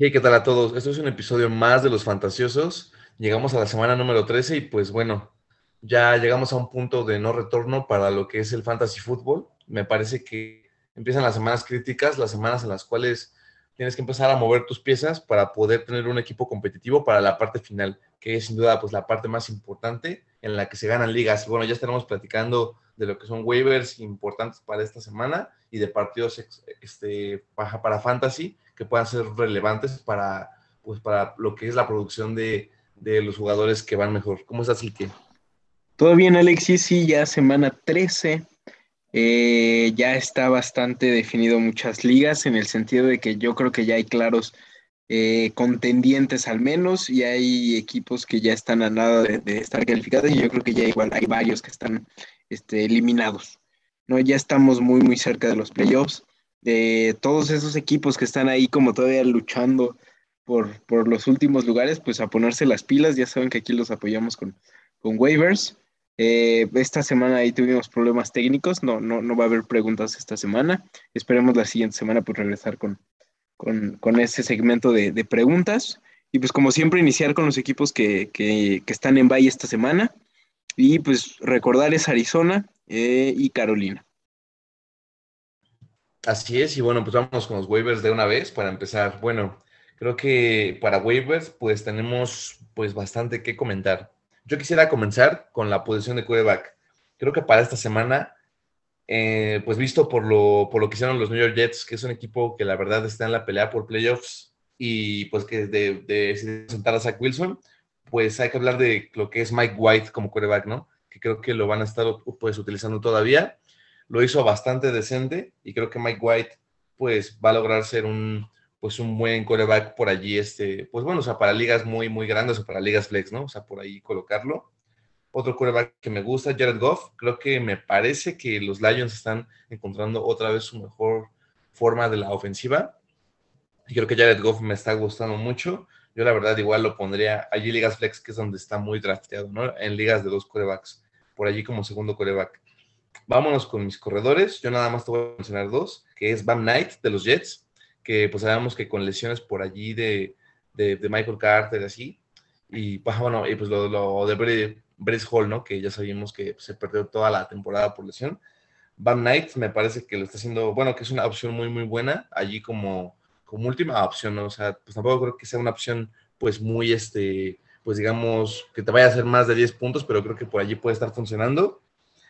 Hey, ¿qué tal a todos? Esto es un episodio más de Los Fantasiosos. Llegamos a la semana número 13 y pues bueno, ya llegamos a un punto de no retorno para lo que es el fantasy fútbol. Me parece que empiezan las semanas críticas, las semanas en las cuales tienes que empezar a mover tus piezas para poder tener un equipo competitivo para la parte final, que es sin duda pues la parte más importante en la que se ganan ligas. Bueno, ya estaremos platicando de lo que son waivers importantes para esta semana y de partidos para fantasy que puedan ser relevantes para lo que es la producción de los jugadores que van mejor. ¿Cómo estás, Silke? Todo bien, Alexis, sí, ya semana 13, ya está bastante definido muchas ligas en el sentido de que yo creo que ya hay claros contendientes al menos y hay equipos que ya están a nada de estar calificados y yo creo que ya igual hay varios que están eliminados, ¿no? Ya estamos muy, muy cerca de los playoffs, de todos esos equipos que están ahí como todavía luchando por los últimos lugares, pues a ponerse las pilas, ya saben que aquí los apoyamos con waivers. Esta semana ahí tuvimos problemas técnicos, no va a haber preguntas esta semana. Esperemos la siguiente semana pues regresar con ese segmento de preguntas. Y pues como siempre iniciar con los equipos que están en bye esta semana. Y pues recordar es Arizona y Carolina. Así es, y bueno, pues vamos con los waivers de una vez para empezar. Bueno, creo que para waivers pues tenemos pues bastante que comentar. Yo quisiera comenzar con la posición de quarterback. Creo que para esta semana, pues visto por lo que hicieron los New York Jets, que es un equipo que la verdad está en la pelea por playoffs y pues que de sentar a Zach Wilson, pues hay que hablar de lo que es Mike White como quarterback, ¿no? Que creo que lo van a estar pues utilizando todavía. Lo hizo bastante decente y creo que Mike White pues va a lograr ser pues un buen quarterback por allí, pues bueno, o sea, para ligas muy, muy grandes o para ligas flex, ¿no? O sea, por ahí colocarlo. Otro quarterback que me gusta, Jared Goff. Creo que me parece que los Lions están encontrando otra vez su mejor forma de la ofensiva. Y creo que Jared Goff me está gustando mucho. Yo la verdad igual lo pondría allí ligas flex, que es donde está muy drafteado, ¿no? En ligas de dos quarterbacks, por allí como segundo quarterback. Vámonos con mis corredores. Yo nada más te voy a mencionar dos, que es Bam Knight de los Jets, que pues sabemos que con lesiones por allí de Michael Carter, así, y pues, bueno, y pues lo de Brees Hall, ¿no? Que ya sabíamos que se perdió toda la temporada por lesión. Bam Knight me parece que lo está haciendo, bueno, que es una opción muy, muy buena, allí como última opción, ¿no? O sea, pues tampoco creo que sea una opción, pues muy, pues digamos, que te vaya a hacer más de 10 puntos, pero creo que por allí puede estar funcionando.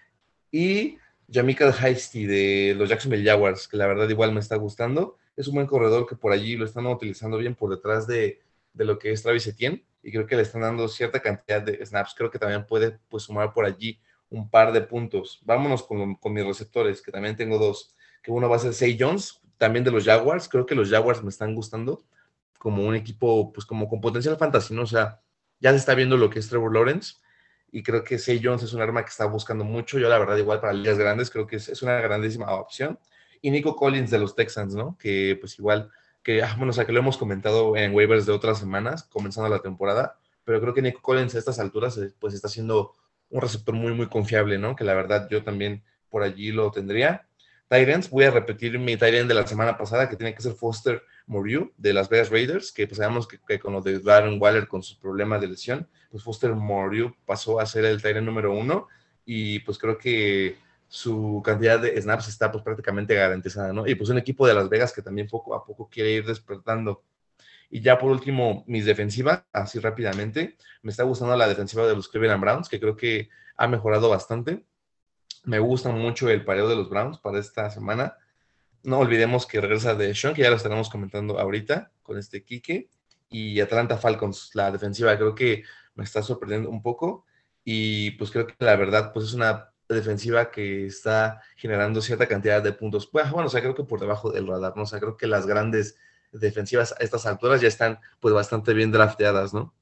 Y Jamichael Hasty de los Jacksonville Jaguars, que la verdad igual me está gustando. Es un buen corredor que por allí lo están utilizando bien por detrás de lo que es Travis Etienne y creo que le están dando cierta cantidad de snaps. Creo que también puede pues, sumar por allí un par de puntos. Vámonos con mis receptores, que también tengo dos, que uno va a ser Zay Jones, también de los Jaguars. Creo que los Jaguars me están gustando como un equipo, pues como con potencial fantasy, ¿no? O sea, ya se está viendo lo que es Trevor Lawrence y creo que Zay Jones es un arma que está buscando mucho. Yo, la verdad, igual para ligas grandes, creo que es una grandísima opción. Y Nico Collins de los Texans, ¿no? Que pues igual, bueno, o sea, que lo hemos comentado en waivers de otras semanas, comenzando la temporada, pero creo que Nico Collins a estas alturas, pues está siendo un receptor muy, muy confiable, ¿no? Que la verdad yo también por allí lo tendría. Tyrants, voy a repetir mi Tyrant de la semana pasada, que tiene que ser Foster Moreau de Las Vegas Raiders, que pues sabemos que con lo de Darren Waller con sus problemas de lesión, pues Foster Moreau pasó a ser el Tyrant número uno y pues creo que su cantidad de snaps está pues prácticamente garantizada, ¿no? Y pues un equipo de Las Vegas que también poco a poco quiere ir despertando. Y ya por último, mis defensivas, así rápidamente, me está gustando la defensiva de los Cleveland Browns, que creo que ha mejorado bastante. Me gusta mucho el pareo de los Browns para esta semana. No olvidemos que regresa de Sean, que ya lo estaremos comentando ahorita con este Quique, y Atlanta Falcons, la defensiva, creo que me está sorprendiendo un poco y pues creo que la verdad pues es una defensiva que está generando cierta cantidad de puntos. Bueno, o sea, creo que por debajo del radar, ¿no? O sea, creo que las grandes defensivas a estas alturas ya están pues bastante bien drafteadas, ¿no?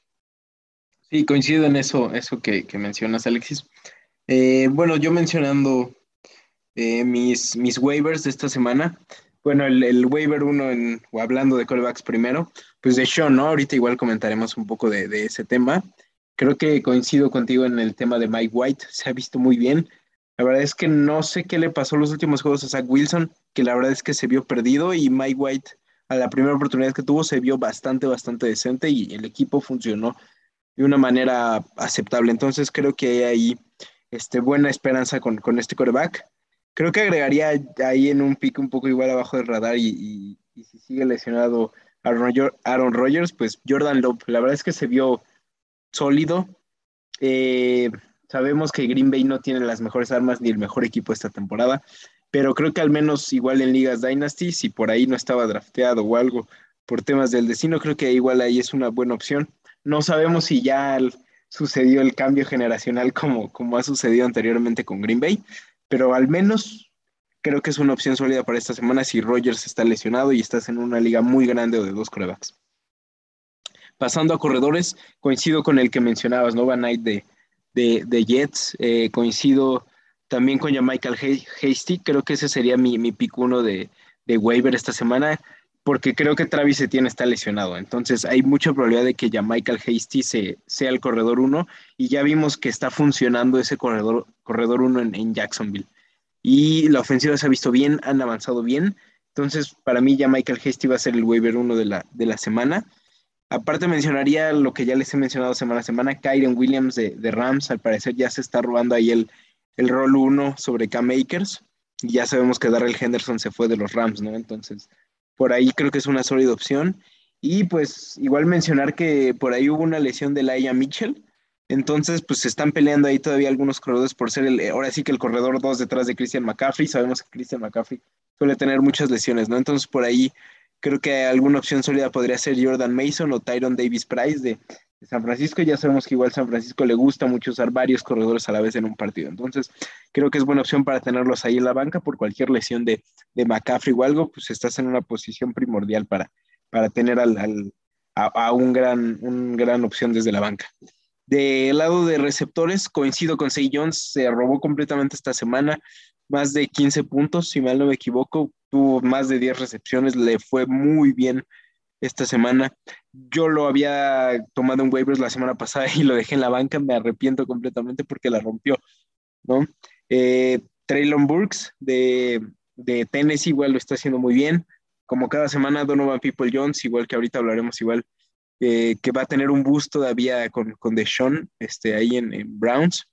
Sí, coincido en eso que mencionas, Alexis. Bueno, yo mencionando mis waivers de esta semana. Bueno, el waiver uno, o hablando de callbacks primero, pues de Sean, ¿no? Ahorita igual comentaremos un poco de ese tema. Creo que coincido contigo en el tema de Mike White, se ha visto muy bien. La verdad es que no sé qué le pasó los últimos juegos a Zach Wilson, que la verdad es que se vio perdido y Mike White a la primera oportunidad que tuvo se vio bastante, bastante decente y el equipo funcionó de una manera aceptable. Entonces creo que hay ahí buena esperanza con este quarterback. Creo que agregaría ahí en un pick un poco igual abajo del radar y si sigue lesionado Aaron Rodgers, pues Jordan Love. La verdad es que se vio sólido. Eh, Sabemos que Green Bay no tiene las mejores armas ni el mejor equipo esta temporada, pero creo que al menos igual en ligas Dynasty, si por ahí no estaba drafteado o algo por temas del destino, creo que igual ahí es una buena opción. No sabemos si ya sucedió el cambio generacional como ha sucedido anteriormente con Green Bay, pero al menos creo que es una opción sólida para esta semana si Rodgers está lesionado y estás en una liga muy grande o de dos quarterbacks. Pasando a corredores, coincido con el que mencionabas, Nova Knight de Jets, coincido también con Michael Hasty, creo que ese sería mi pick uno de waiver esta semana, porque creo que Travis Etienne está lesionado, entonces hay mucha probabilidad de que Michael Hasty sea el corredor uno, y ya vimos que está funcionando ese corredor uno en Jacksonville, y la ofensiva se ha visto bien, han avanzado bien, entonces para mí Michael Hasty va a ser el waiver uno de la semana. Aparte mencionaría lo que ya les he mencionado semana a semana, Kyren Williams de Rams, al parecer ya se está robando ahí el rol uno sobre Cam Akers, y ya sabemos que Darrell Henderson se fue de los Rams, ¿no? Entonces, por ahí creo que es una sólida opción. Y pues igual mencionar que por ahí hubo una lesión de Laia Mitchell, entonces pues se están peleando ahí todavía algunos corredores por ser ahora sí que el corredor 2 detrás de Christian McCaffrey, sabemos que Christian McCaffrey suele tener muchas lesiones, ¿no? Entonces por ahí creo que alguna opción sólida podría ser Jordan Mason o Tyron Davis Price de San Francisco. Ya sabemos que igual San Francisco le gusta mucho usar varios corredores a la vez en un partido. Entonces, creo que es buena opción para tenerlos ahí en la banca por cualquier lesión de McCaffrey o algo, pues estás en una posición primordial para tener a un gran opción desde la banca. Del lado de receptores, coincido con Zay Jones, se robó completamente esta semana, más de 15 puntos, si mal no me equivoco, tuvo más de 10 recepciones, le fue muy bien esta semana. Yo lo había tomado en waivers la semana pasada y lo dejé en la banca, me arrepiento completamente porque la rompió, ¿no? Treylon Burks de Tennessee igual lo está haciendo muy bien. Como cada semana, Donovan People-Jones, igual que ahorita hablaremos igual, que va a tener un boost todavía con Deshaun ahí en Browns.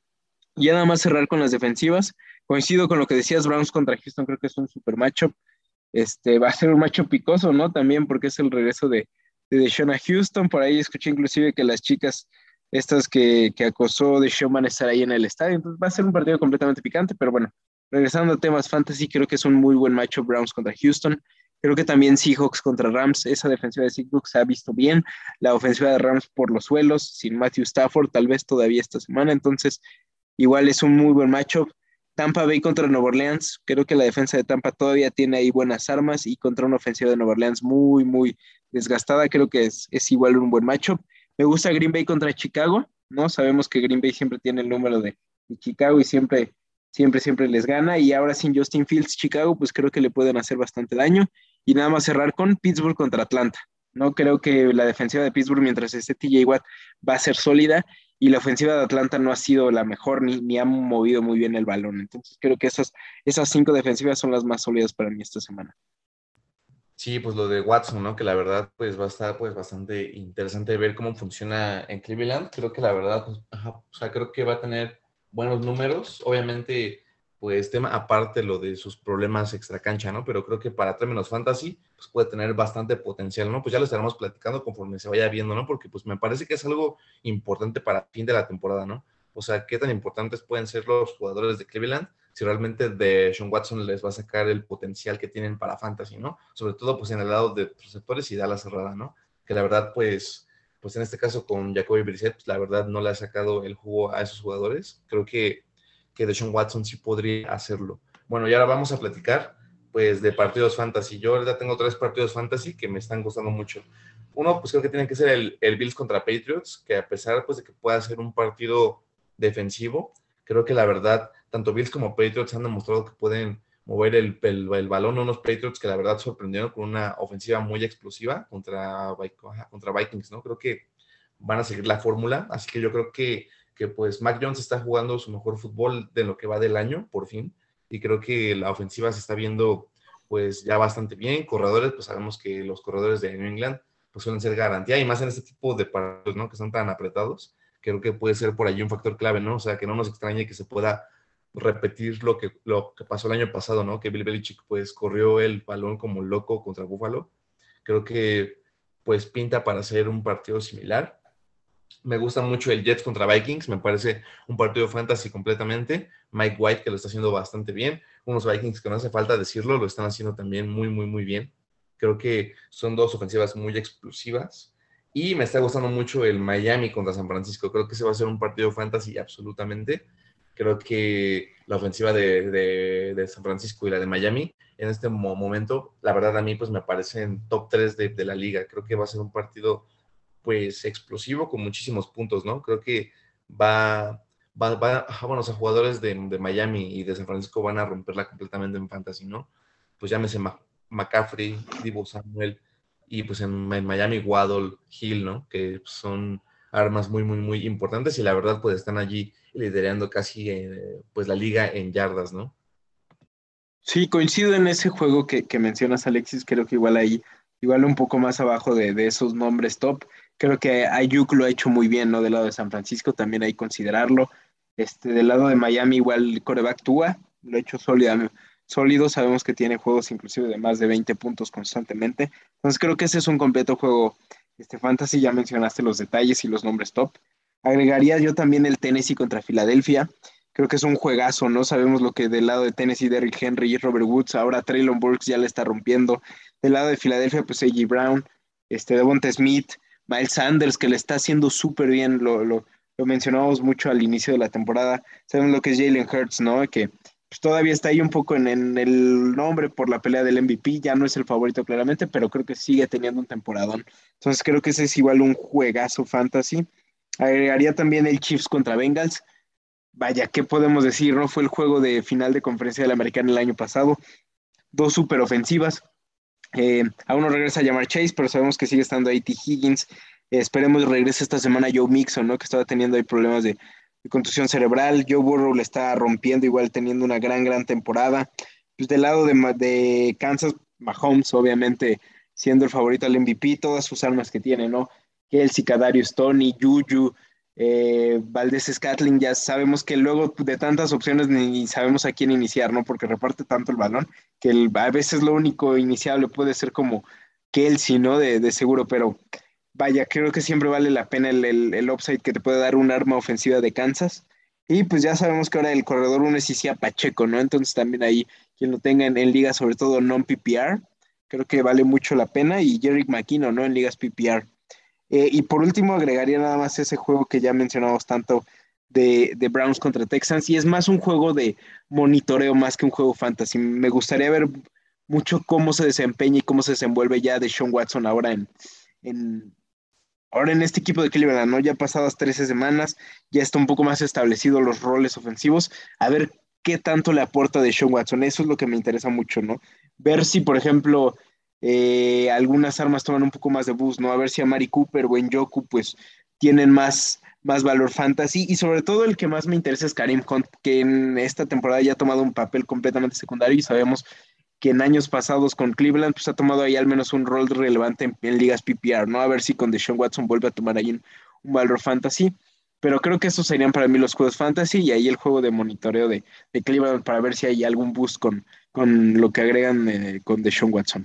Y ya nada más cerrar con las defensivas. Coincido con lo que decías, Browns contra Houston, creo que es un super matchup. Va a ser un macho picoso, ¿no? También porque es el regreso de Deshaun a Houston. Por ahí escuché inclusive que las chicas estas que acosó Deshaun van a estar ahí en el estadio. Entonces va a ser un partido completamente picante, pero bueno, regresando a temas fantasy, creo que es un muy buen macho Browns contra Houston. Creo que también Seahawks contra Rams, esa defensiva de Seahawks se ha visto bien. La ofensiva de Rams por los suelos, sin Matthew Stafford, tal vez todavía esta semana. Entonces, igual es un muy buen matchup. Tampa Bay contra Nueva Orleans. Creo que la defensa de Tampa todavía tiene ahí buenas armas y contra una ofensiva de Nueva Orleans muy, muy desgastada. Creo que es igual un buen matchup. Me gusta Green Bay contra Chicago, ¿no? Sabemos que Green Bay siempre tiene el número de Chicago y siempre, siempre, siempre les gana. Y ahora sin Justin Fields, Chicago, pues creo que le pueden hacer bastante daño. Y nada más cerrar con Pittsburgh contra Atlanta. No creo que la defensiva de Pittsburgh, mientras esté TJ Watt, va a ser sólida y la ofensiva de Atlanta no ha sido la mejor ni ha movido muy bien el balón. Entonces creo que esas 5 defensivas son las más sólidas para mí esta semana. Sí, pues lo de Watson, ¿no? Que la verdad, pues va a estar pues bastante interesante ver cómo funciona en Cleveland. Creo que la verdad, pues, o sea, creo que va a tener buenos números. Obviamente, pues tema aparte lo de sus problemas extracancha, ¿no? Pero creo que para términos fantasy, pues puede tener bastante potencial, ¿no? Pues ya lo estaremos platicando conforme se vaya viendo, ¿no? Porque pues me parece que es algo importante para fin de la temporada, ¿no? O sea, qué tan importantes pueden ser los jugadores de Cleveland si realmente de Sean Watson les va a sacar el potencial que tienen para fantasy, ¿no? Sobre todo pues en el lado de receptores y de ala cerrada, ¿no? Que la verdad pues en este caso con Jacoby Brissett, pues, la verdad no le ha sacado el jugo a esos jugadores. Creo que Deshaun Watson sí podría hacerlo. Bueno, y ahora vamos a platicar pues de partidos fantasy. Yo ahorita tengo 3 partidos fantasy que me están gustando mucho. Uno, pues creo que tiene que ser el Bills contra Patriots, que a pesar pues de que pueda ser un partido defensivo, creo que la verdad, tanto Bills como Patriots han demostrado que pueden mover el balón, unos Patriots que la verdad sorprendieron con una ofensiva muy explosiva contra Vikings, ¿no? Creo que van a seguir la fórmula, así que yo creo que pues Mac Jones está jugando su mejor fútbol de lo que va del año, por fin, y creo que la ofensiva se está viendo pues ya bastante bien. Corredores, pues sabemos que los corredores de New England pues suelen ser garantía, y más en este tipo de partidos, ¿no? Que son tan apretados. Creo que puede ser por allí un factor clave, ¿no? O sea, que no nos extrañe que se pueda repetir lo que pasó el año pasado, ¿no? Que Bill Belichick pues corrió el balón como loco contra Buffalo. Creo que pues pinta para ser un partido similar. Me gusta mucho el Jets contra Vikings, me parece un partido fantasy completamente. Mike White, que lo está haciendo bastante bien. Unos Vikings que no hace falta decirlo, lo están haciendo también muy, muy, muy bien. Creo que son dos ofensivas muy explosivas. Y me está gustando mucho el Miami contra San Francisco. Creo que ese va a ser un partido fantasy absolutamente. Creo que la ofensiva de San Francisco y la de Miami en este momento, la verdad a mí pues me parecen top 3 de la liga. Creo que va a ser un partido pues explosivo con muchísimos puntos, ¿no? Creo que bueno, los jugadores de Miami y de San Francisco van a romperla completamente en fantasy, ¿no? Pues llámese McCaffrey, Deebo Samuel, y pues en Miami Waddle, Hill, ¿no? Que son armas muy, muy, muy importantes, y la verdad pues están allí liderando casi pues la liga en yardas, ¿no? Sí, coincido en ese juego que mencionas, Alexis. Creo que igual ahí, igual un poco más abajo de esos nombres top. Creo que Ayuk lo ha hecho muy bien, ¿no? Del lado de San Francisco, también hay que considerarlo. Del lado de Miami, igual el quarterback Tua, lo ha hecho sólido. Sabemos que tiene juegos inclusive de más de 20 puntos constantemente. Entonces creo que ese es un completo juego, fantasy. Ya mencionaste los detalles y los nombres top. Agregaría yo también el Tennessee contra Filadelfia. Creo que es un juegazo, ¿no? Sabemos lo que del lado de Tennessee, Derrick Henry y Robert Woods, ahora Traylon Burks ya le está rompiendo. Del lado de Filadelfia, pues A.J. Brown, Devonta Smith, Miles Sanders, que le está haciendo súper bien, lo mencionábamos mucho al inicio de la temporada. Sabemos lo que es Jalen Hurts, ¿no? Que pues, todavía está ahí un poco en el nombre por la pelea del MVP, ya no es el favorito claramente, pero creo que sigue teniendo un temporadón. Entonces creo que ese es igual un juegazo fantasy. Agregaría también el Chiefs contra Bengals. Vaya, ¿qué podemos decir? ¿No? Fue el juego de final de conferencia de la Americana el año pasado. Dos super ofensivas. Aún no regresa a llamar Chase, pero sabemos que sigue estando ahí T. Higgins. Esperemos regrese esta semana Joe Mixon, ¿no? Que estaba teniendo ahí problemas de contusión cerebral. Joe Burrow le está rompiendo, igual teniendo una gran, gran temporada. Pues del lado de Kansas, Mahomes, obviamente, siendo el favorito al MVP, todas sus armas que tiene, ¿no? Kelsey, Kadarius Toney, Juju, Valdés Scantling, ya sabemos que luego de tantas opciones ni sabemos a quién iniciar, ¿no? Porque reparte tanto el balón que a veces lo único iniciable puede ser como Kelsey, ¿no? De seguro, pero vaya, creo que siempre vale la pena el upside que te puede dar un arma ofensiva de Kansas. Y pues ya sabemos que ahora el corredor uno es Isia Pacheco, ¿no? Entonces también ahí quien lo tenga en ligas, sobre todo non-PPR, creo que vale mucho la pena. Y Jerick McKinnon, ¿no? En ligas PPR. Y por último, agregaría nada más ese juego que ya mencionamos tanto de Browns contra Texans, y es más un juego de monitoreo más que un juego fantasy. Me gustaría ver mucho cómo se desempeña y cómo se desenvuelve ya Deshaun Watson en, ahora en este equipo de Cleveland, ¿no? Ya pasadas 13 semanas, ya está un poco más establecido los roles ofensivos. A ver qué tanto le aporta Deshaun Watson. Eso es lo que me interesa mucho, ¿no? Ver si, por ejemplo, algunas armas toman un poco más de boost, ¿no? A ver si a Mari Cooper o Njoku, pues, tienen más valor fantasy. Y sobre todo el que más me interesa es Kareem Hunt, que en esta temporada ya ha tomado un papel completamente secundario, y sabemos que en años pasados con Cleveland pues ha tomado ahí al menos un rol relevante en ligas PPR, ¿no? A ver si con Deshaun Watson vuelve a tomar ahí un valor fantasy. Pero creo que esos serían para mí los juegos fantasy, y ahí el juego de monitoreo de Cleveland para ver si hay algún boost con lo que agregan con Deshaun Watson.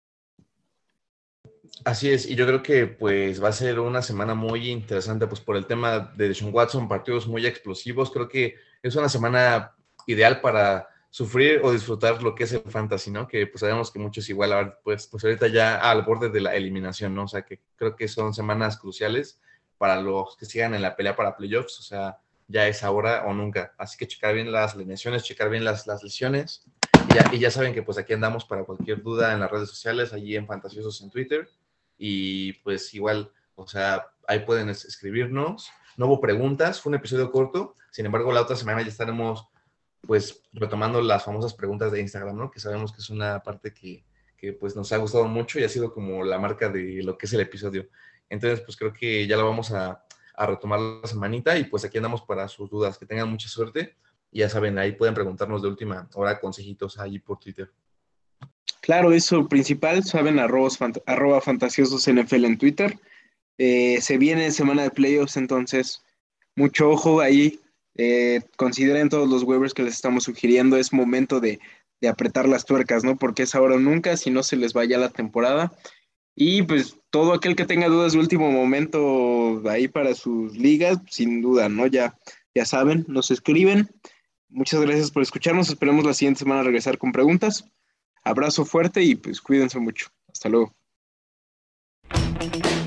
Así es, y yo creo que pues va a ser una semana muy interesante pues por el tema de Deshaun Watson, partidos muy explosivos. Creo que es una semana ideal para sufrir o disfrutar lo que es el fantasy, ¿no? Que pues sabemos que muchos igual ahora, pues ahorita ya al borde de la eliminación, ¿no? O sea que creo que son semanas cruciales para los que sigan en la pelea para playoffs. O sea, ya es ahora o nunca. Así que checar bien las alineaciones, checar bien las lesiones, y ya saben que pues aquí andamos para cualquier duda en las redes sociales, allí en Fantasiosos en Twitter. Y pues igual, o sea, ahí pueden escribirnos. No hubo preguntas, fue un episodio corto. Sin embargo, la otra semana ya estaremos pues retomando las famosas preguntas de Instagram, ¿no? Que sabemos que es una parte que pues nos ha gustado mucho y ha sido como la marca de lo que es el episodio. Entonces, pues creo que ya lo vamos a retomar la semanita, y pues aquí andamos para sus dudas. Que tengan mucha suerte, y ya saben, ahí pueden preguntarnos de última hora consejitos allí por Twitter. Claro, eso principal, saben, arroba fantasiosos NFL en Twitter. Se viene semana de playoffs, entonces mucho ojo ahí. Consideren todos los waivers que les estamos sugiriendo. Es momento de apretar las tuercas, ¿no? Porque es ahora o nunca, si no se les vaya la temporada. Y pues todo aquel que tenga dudas de último momento ahí para sus ligas, sin duda, ¿no? Ya saben, nos escriben. Muchas gracias por escucharnos. Esperemos la siguiente semana regresar con preguntas. Abrazo fuerte y pues cuídense mucho. Hasta luego.